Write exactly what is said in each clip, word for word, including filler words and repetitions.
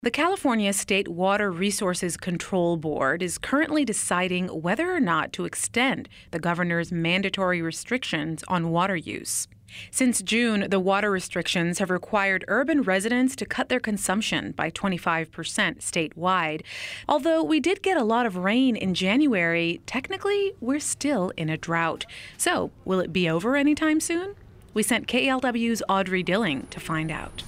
The California State Water Resources Control Board is currently deciding whether or not to extend the governor's mandatory restrictions on water use. Since June, the water restrictions have required urban residents to cut their consumption by twenty-five percent statewide. Although we did get a lot of rain in January, technically we're still in a drought. So, will it be over anytime soon? We sent K L W's Audrey Dilling to find out.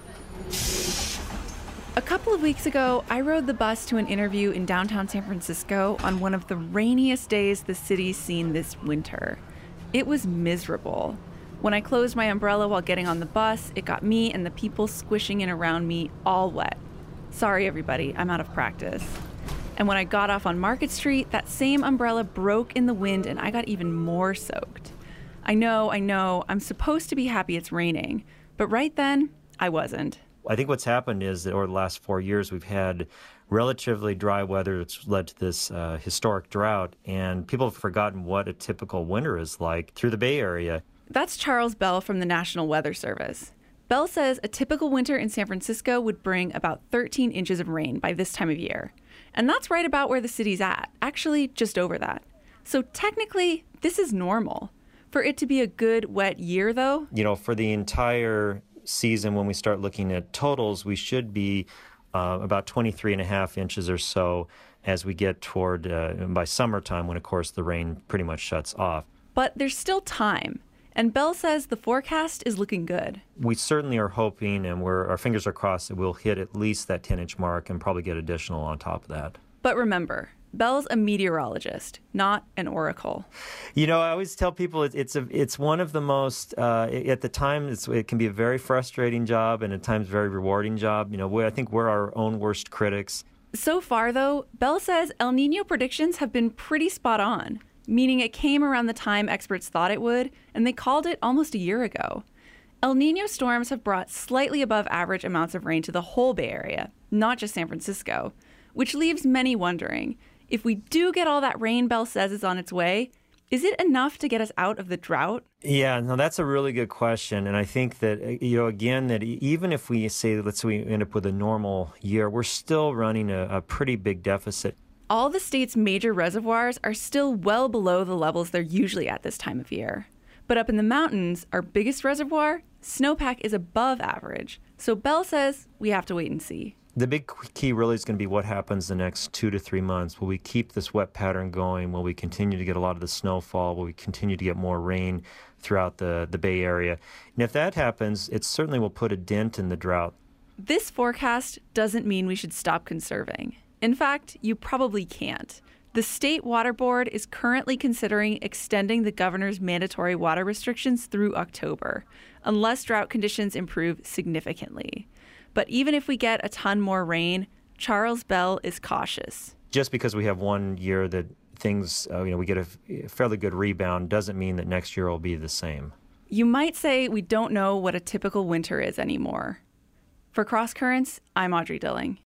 A couple of weeks ago, I rode the bus to an interview in downtown San Francisco on one of the rainiest days the city's seen this winter. It was miserable. When I closed my umbrella while getting on the bus, it got me and the people squishing in around me all wet. Sorry, everybody, I'm out of practice. And when I got off on Market Street, that same umbrella broke in the wind and I got even more soaked. I know, I know, I'm supposed to be happy it's raining, but right then, I wasn't. I think what's happened is that over the last four years, we've had relatively dry weather that's led to this uh, historic drought, and people have forgotten what a typical winter is like through the Bay Area. That's Charles Bell from the National Weather Service. Bell says a typical winter in San Francisco would bring about thirteen inches of rain by this time of year. And that's right about where the city's at, actually just over that. So technically, this is normal. For it to be a good, wet year, though... You know, for the entire season, when we start looking at totals, we should be uh, about twenty-three and a half inches or so as we get toward, uh, by summertime, when, of course, the rain pretty much shuts off. But there's still time. And Bell says the forecast is looking good. We certainly are hoping, and we're, our fingers are crossed, that we'll hit at least that ten-inch mark and probably get additional on top of that. But remember, Bell's a meteorologist, not an oracle. You know, I always tell people it's it's, a, it's one of the most, uh, at the time, it's, it can be a very frustrating job and at times very rewarding job. You know, we, I think we're our own worst critics. So far, though, Bell says El Nino predictions have been pretty spot on, meaning it came around the time experts thought it would, and they called it almost a year ago. El Nino storms have brought slightly above average amounts of rain to the whole Bay Area, not just San Francisco, which leaves many wondering, if we do get all that rain Bell says is on its way, is it enough to get us out of the drought? Yeah, no, that's a really good question. And I think that, you know, again, that even if we say, let's say we end up with a normal year, we're still running a, a pretty big deficit. All the state's major reservoirs are still well below the levels they're usually at this time of year. But up in the mountains, our biggest reservoir, snowpack, is above average. So Bell says we have to wait and see. The big key really is going to be what happens the next two to three months. Will we keep this wet pattern going? Will we continue to get a lot of the snowfall? Will we continue to get more rain throughout the, the Bay Area? And if that happens, it certainly will put a dent in the drought. This forecast doesn't mean we should stop conserving. In fact, you probably can't. The State Water Board is currently considering extending the governor's mandatory water restrictions through October, unless drought conditions improve significantly. But even if we get a ton more rain, Charles Bell is cautious. Just because we have one year that things, uh, you know, we get a fairly good rebound doesn't mean that next year will be the same. You might say we don't know what a typical winter is anymore. For Cross Currents, I'm Audrey Dilling.